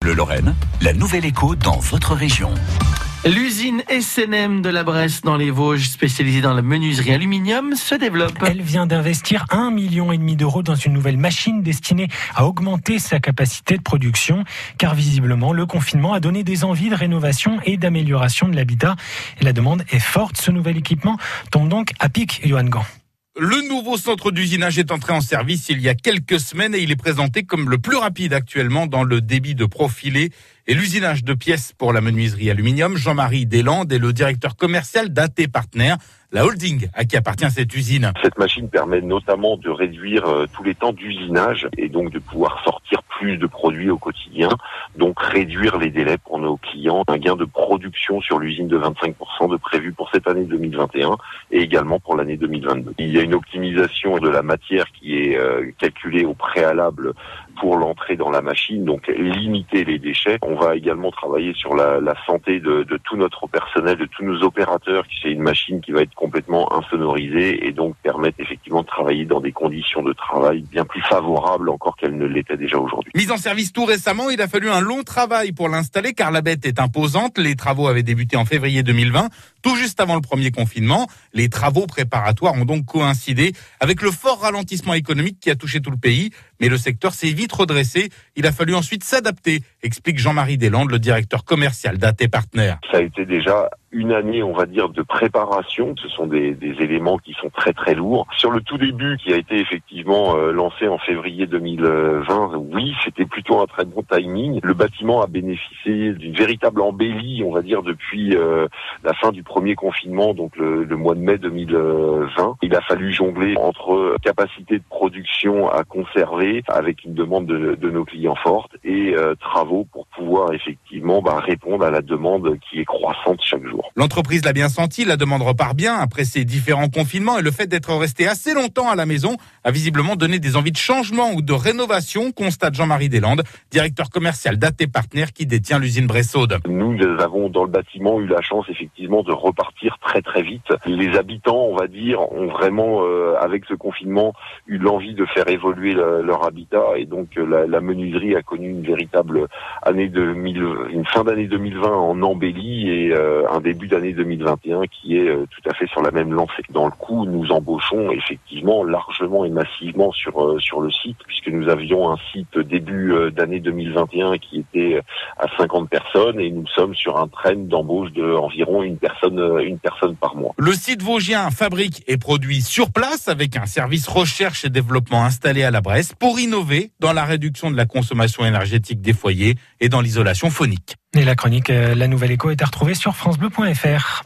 Bleu Lorraine, la nouvelle écho dans votre région. L'usine SNM de la Bresse dans les Vosges, spécialisée dans la menuiserie aluminium, se développe. Elle vient d'investir 1,5 million d'euros dans une nouvelle machine destinée à augmenter sa capacité de production. Car visiblement, le confinement a donné des envies de rénovation et d'amélioration de l'habitat. Et la demande est forte. Ce nouvel équipement tombe donc à pic, Johan Gant. Le nouveau centre d'usinage est entré en service il y a quelques semaines et il est présenté comme le plus rapide actuellement dans le débit de profilés et l'usinage de pièces pour la menuiserie aluminium. Jean-Marie Deslandes est le directeur commercial d'AT Partner, la holding à qui appartient cette usine. Cette machine permet notamment de réduire tous les temps d'usinage et donc de pouvoir sortir plus de produits au quotidien, donc réduire les délais pour nos clients. Un gain de production sur l'usine de 25% de prévu pour cette année 2021 et également pour l'année 2022. Il y a une optimisation de la matière qui est calculée au préalable pour l'entrée dans la machine, donc limiter les déchets. On va également travailler sur la santé de tout notre personnel, de tous nos opérateurs. C'est une machine qui va être complètement insonorisée et donc permettre effectivement de travailler dans des conditions de travail bien plus favorables encore qu'elles ne l'étaient déjà aujourd'hui. Mise en service tout récemment, il a fallu un long travail pour l'installer car la bête est imposante. Les travaux avaient débuté en février 2020, tout juste avant le premier confinement. Les travaux préparatoires ont donc coïncidé avec le fort ralentissement économique qui a touché tout le pays. Mais le secteur s'est vite redressé. Il a fallu ensuite s'adapter, explique Jean-Marie Deslandes, le directeur commercial d'AT Partner. Ça a été déjà une année, on va dire, de préparation. Ce sont des éléments qui sont très très lourds. Sur le tout début, qui a été effectivement lancé en février 2020, oui, c'était plutôt un très bon timing. Le bâtiment a bénéficié d'une véritable embellie, on va dire, depuis la fin du premier confinement, donc le mois de mai 2020. Il a fallu jongler entre capacité de production à conserver avec une demande de nos clients forte et travaux pour pouvoir effectivement répondre à la demande qui est croissante chaque jour. L'entreprise l'a bien senti, la demande repart bien après ces différents confinements et le fait d'être resté assez longtemps à la maison a visiblement donné des envies de changement ou de rénovation, constate Jean-Marie Deslandes, directeur commercial d'AT Partner qui détient l'usine Bressaude. Nous avons dans le bâtiment eu la chance effectivement de repartir très très vite. Les habitants, on va dire, ont vraiment avec ce confinement eu l'envie de faire évoluer leur habitat et donc la menuiserie a connu une véritable une fin d'année 2020 en embellie et un début d'année 2021 qui est tout à fait sur la même lancée. Dans le coup, nous embauchons effectivement largement et massivement sur le site, puisque nous avions un site début d'année 2021 qui était à 50 personnes et nous sommes sur un trend d'embauche de environ une personne par mois. Le site vosgien fabrique et produit sur place avec un service recherche et développement installé à la Bresse pour innover dans la réduction de la consommation énergétique des foyers et dans l'isolation phonique. Et la chronique La Nouvelle Écho est à retrouver sur francebleu.fr.